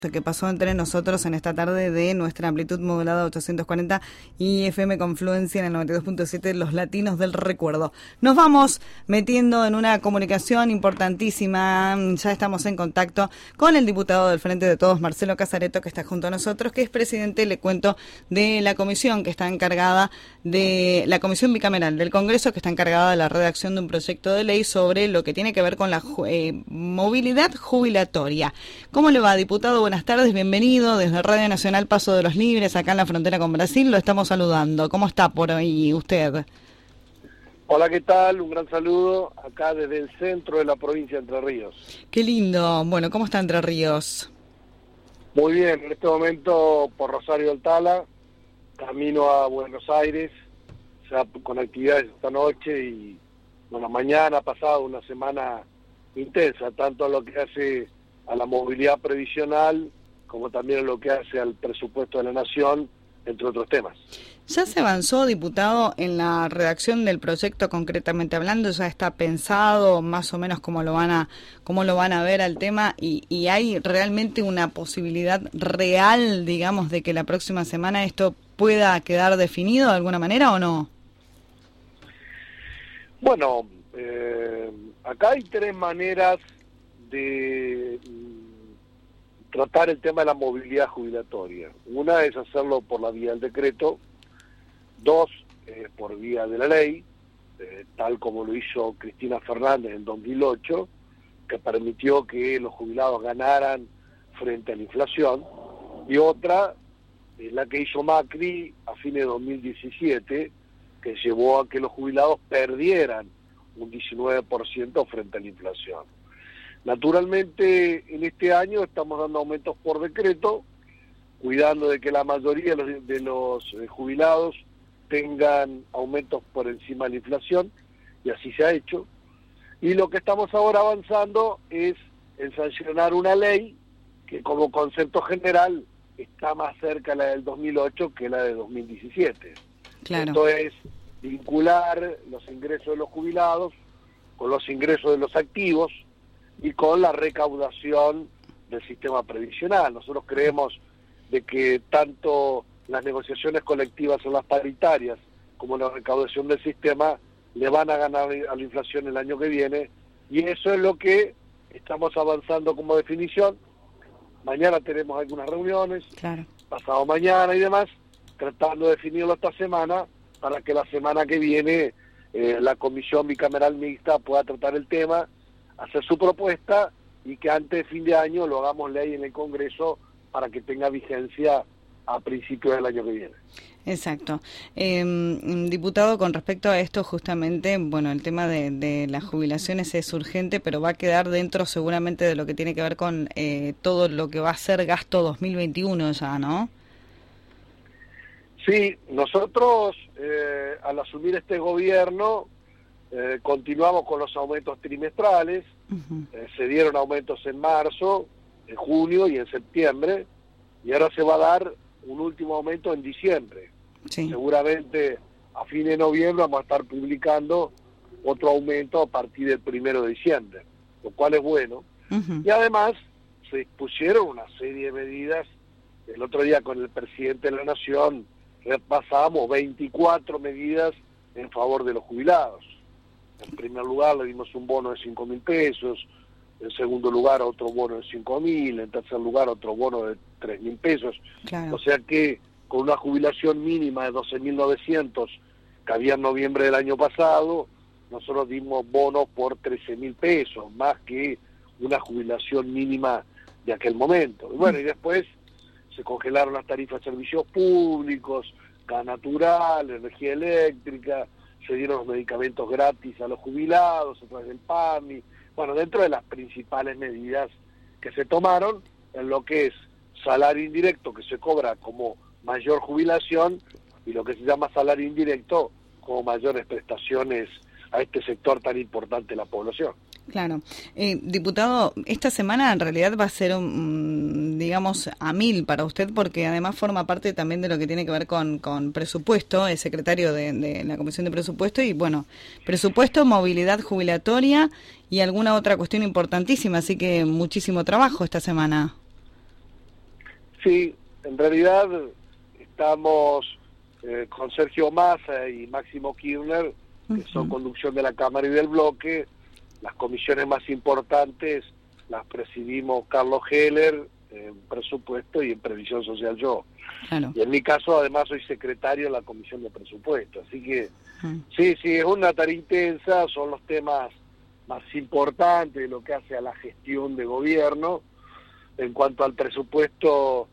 Que pasó entre nosotros en esta tarde de nuestra amplitud modulada 840 y FM Confluencia en el 92.7, Los Latinos del Recuerdo. Nos vamos metiendo en una comunicación importantísima. Ya estamos en contacto con el diputado del Frente de Todos, Marcelo Casareto, que está junto a nosotros, que es presidente, le cuento, de la comisión que está encargada de la Comisión Bicameral del Congreso, que está encargada de la redacción de un proyecto de ley sobre lo que tiene que ver con la movilidad jubilatoria. ¿Cómo le va, diputado? Buenas tardes, bienvenido desde Radio Nacional Paso de los Libres, acá en la frontera con Brasil, lo estamos saludando. ¿Cómo está por ahí usted? Hola, ¿qué tal? Un gran saludo acá desde el centro de la provincia de Entre Ríos. Qué lindo. Bueno, ¿cómo está Entre Ríos? Muy bien, en este momento por Rosario del Tala, camino a Buenos Aires, o sea, con actividades esta noche y bueno, mañana ha pasado una semana intensa, tanto en lo que hace a la movilidad previsional, como también en lo que hace al presupuesto de la Nación, entre otros temas. ¿Ya se avanzó, diputado, en la redacción del proyecto concretamente hablando? ¿Ya está pensado más o menos cómo lo van a ver al tema? ¿Y hay realmente una posibilidad real, digamos, de que la próxima semana esto pueda quedar definido de alguna manera o no? Bueno, acá hay tres maneras de tratar el tema de la movilidad jubilatoria. Una es hacerlo por la vía del decreto, dos, por vía de la ley, tal como lo hizo Cristina Fernández en 2008, que permitió que los jubilados ganaran frente a la inflación, y otra, la que hizo Macri a fines de 2017, que llevó a que los jubilados perdieran un 19% frente a la inflación. Naturalmente, en este año estamos dando aumentos por decreto, cuidando de que la mayoría de los jubilados tengan aumentos por encima de la inflación, y así se ha hecho. Y lo que estamos ahora avanzando es en sancionar una ley que como concepto general está más cerca la del 2008 que la de 2017. Claro. Esto es vincular los ingresos de los jubilados con los ingresos de los activos y con la recaudación del sistema previsional. Nosotros creemos de que tanto las negociaciones colectivas o las paritarias como la recaudación del sistema le van a ganar a la inflación el año que viene, y eso es lo que estamos avanzando como definición. Mañana tenemos algunas reuniones, claro, pasado mañana y demás, tratando de definirlo esta semana para que la semana que viene la Comisión Bicameral Mixta pueda tratar el tema, hacer su propuesta y que antes de fin de año lo hagamos ley en el Congreso para que tenga vigencia a principios del año que viene. Exacto. Diputado, con respecto a esto, justamente, bueno, el tema de las jubilaciones es urgente, pero va a quedar dentro seguramente de lo que tiene que ver con todo lo que va a ser gasto 2021 ya, ¿no? Sí, nosotros al asumir este gobierno continuamos con los aumentos trimestrales. Uh-huh. Se dieron aumentos en marzo, en junio y en septiembre, y ahora se va a dar un último aumento en diciembre. Sí. Seguramente a fin de noviembre vamos a estar publicando otro aumento a partir del 1 de diciembre, lo cual es bueno. Uh-huh. Y además se dispusieron una serie de medidas. El otro día con el presidente de la Nación repasamos 24 medidas en favor de los jubilados. En primer lugar le dimos un bono de 5.000 pesos, en segundo lugar otro bono de 5.000, en tercer lugar otro bono de 3.000 pesos. Claro. O sea que con una jubilación mínima de 12.900 que había en noviembre del año pasado, nosotros dimos bonos por 13.000 pesos, más que una jubilación mínima de aquel momento. Y bueno, y después se congelaron las tarifas de servicios públicos, gas natural, energía eléctrica, se dieron los medicamentos gratis a los jubilados a través del PAMI. Bueno, dentro de las principales medidas que se tomaron en lo que es salario indirecto, que se cobra como mayor jubilación, y lo que se llama salario indirecto como mayores prestaciones a este sector tan importante de la población. Claro. Diputado, esta semana en realidad va a ser, digamos, a 1000 para usted, porque además forma parte también de lo que tiene que ver con presupuesto, es secretario de la Comisión de Presupuesto, y bueno, presupuesto, movilidad jubilatoria y alguna otra cuestión importantísima, así que muchísimo trabajo esta semana. Sí, en realidad estamos con Sergio Massa y Máximo Kirchner, que son conducción de la Cámara y del bloque. Las comisiones más importantes las presidimos Carlos Heller en presupuesto y en previsión social yo. Claro. Y en mi caso además soy secretario de la comisión de presupuesto, así que sí, es una tarea intensa, son los temas más importantes de lo que hace a la gestión de gobierno. En cuanto al presupuesto,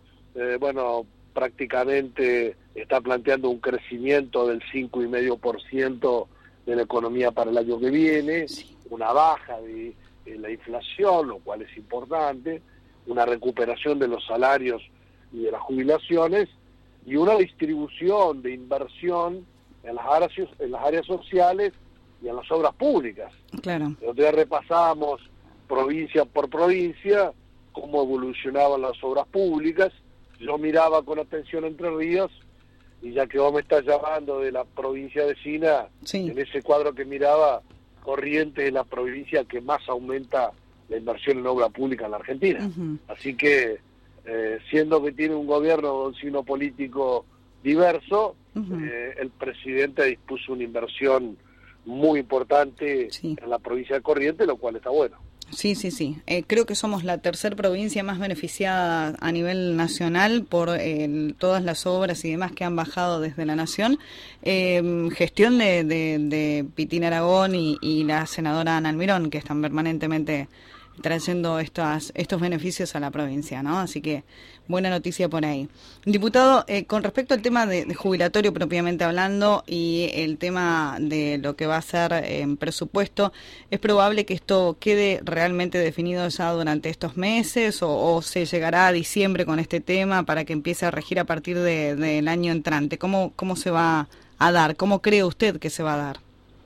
prácticamente está planteando un crecimiento del 5,5% de la economía para el año que viene, una baja de la inflación, lo cual es importante, una recuperación de los salarios y de las jubilaciones, y una distribución de inversión en las áreas sociales y en las obras públicas. Claro. El otro día repasábamos provincia por provincia cómo evolucionaban las obras públicas. Yo miraba con atención Entre Ríos, y ya que vos me estás llamando de la provincia vecina, en ese cuadro que miraba, Corrientes es la provincia que más aumenta la inversión en obra pública en la Argentina. Así que, siendo que tiene un gobierno con signo político diverso, el presidente dispuso una inversión muy importante en la provincia de Corrientes, lo cual está bueno. Sí. Creo que somos la tercera provincia más beneficiada a nivel nacional por todas las obras y demás que han bajado desde la Nación. Gestión de Pitín Aragón y la senadora Ana Almirón, que están permanentemente trayendo estos beneficios a la provincia, ¿no? Así que buena noticia por ahí. Diputado, con respecto al tema de jubilatorio propiamente hablando y el tema de lo que va a ser en presupuesto, ¿es probable que esto quede realmente definido ya durante estos meses o se llegará a diciembre con este tema para que empiece a regir a partir del año entrante? ¿Cómo se va a dar? ¿Cómo cree usted que se va a dar?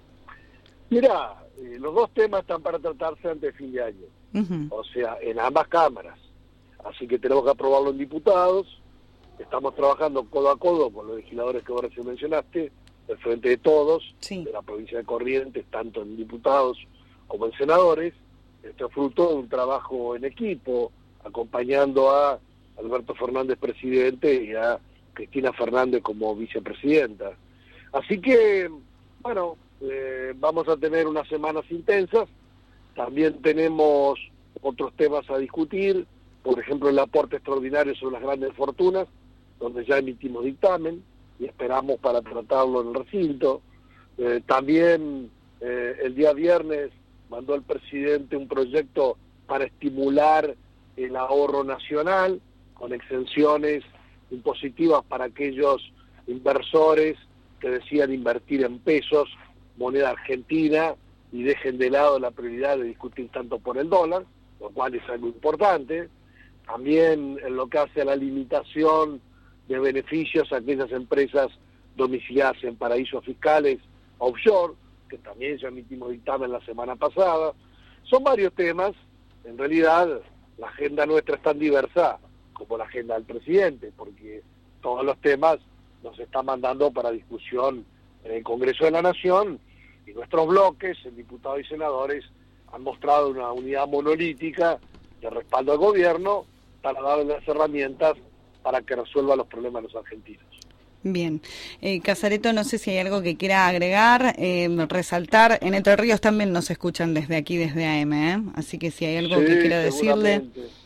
Mira, los dos temas están para tratarse antes de fin de año. O sea, en ambas cámaras. Así que tenemos que aprobarlo en diputados. Estamos trabajando codo a codo con los legisladores que vos recién mencionaste, del Frente de Todos, de la provincia de Corrientes, tanto en diputados como en senadores. Esto es fruto de un trabajo en equipo, acompañando a Alberto Fernández, presidente, y a Cristina Fernández como vicepresidenta. Así que, bueno, vamos a tener unas semanas intensas. También tenemos otros temas a discutir, por ejemplo el aporte extraordinario sobre las grandes fortunas, donde ya emitimos dictamen y esperamos para tratarlo en el recinto. También el día viernes mandó el presidente un proyecto para estimular el ahorro nacional, con exenciones impositivas para aquellos inversores que decían invertir en pesos, moneda argentina, y dejen de lado la prioridad de discutir tanto por el dólar, lo cual es algo importante. También en lo que hace a la limitación de beneficios a aquellas empresas domiciliadas en paraísos fiscales offshore, que también ya emitimos dictamen la semana pasada. Son varios temas. En realidad la agenda nuestra es tan diversa como la agenda del presidente, porque todos los temas nos están mandando para discusión en el Congreso de la Nación, y nuestros bloques, en diputados y senadores, han mostrado una unidad monolítica de respaldo al gobierno para darle las herramientas para que resuelva los problemas de los argentinos. Bien. Casareto, no sé si hay algo que quiera agregar, resaltar. En Entre Ríos también nos escuchan desde aquí, desde AM, así que si hay algo que quiera decirle.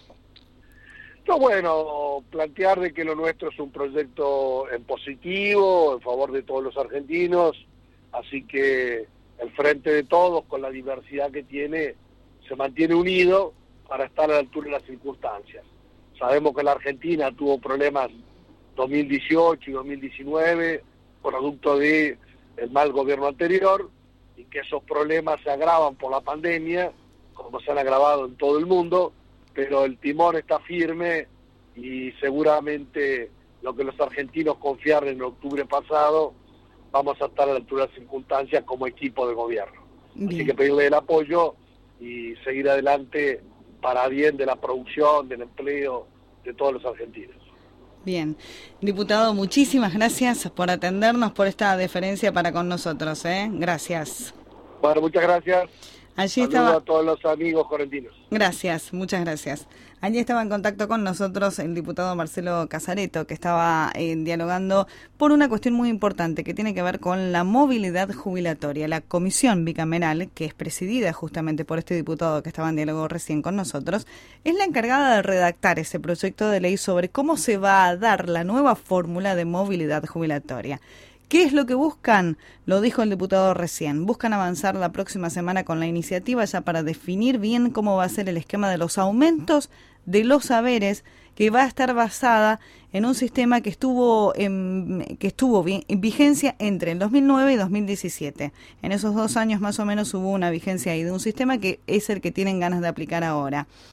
No, bueno, plantear de que lo nuestro es un proyecto en positivo, en favor de todos los argentinos. Así que el Frente de Todos, con la diversidad que tiene, se mantiene unido para estar a la altura de las circunstancias. Sabemos que la Argentina tuvo problemas 2018 y 2019, producto del mal gobierno anterior, y que esos problemas se agravan por la pandemia, como se han agravado en todo el mundo, pero el timón está firme y seguramente lo que los argentinos confiaron en octubre pasado, vamos a estar a la altura de las circunstancias como equipo de gobierno. Bien. Así que pedirle el apoyo y seguir adelante para bien de la producción, del empleo, de todos los argentinos. Bien. Diputado, muchísimas gracias por atendernos, por esta deferencia para con nosotros. Gracias. Bueno, muchas gracias. Allí Saludos estaba... a todos los amigos correntinos. Gracias, muchas gracias. Allí estaba en contacto con nosotros el diputado Marcelo Casareto, que estaba dialogando por una cuestión muy importante que tiene que ver con la movilidad jubilatoria. La comisión bicameral, que es presidida justamente por este diputado que estaba en diálogo recién con nosotros, es la encargada de redactar ese proyecto de ley sobre cómo se va a dar la nueva fórmula de movilidad jubilatoria. ¿Qué es lo que buscan? Lo dijo el diputado recién. Buscan avanzar la próxima semana con la iniciativa ya para definir bien cómo va a ser el esquema de los aumentos de los saberes, que va a estar basada en un sistema que estuvo en vigencia entre el 2009 y 2017. En esos 2 años más o menos hubo una vigencia ahí de un sistema que es el que tienen ganas de aplicar ahora.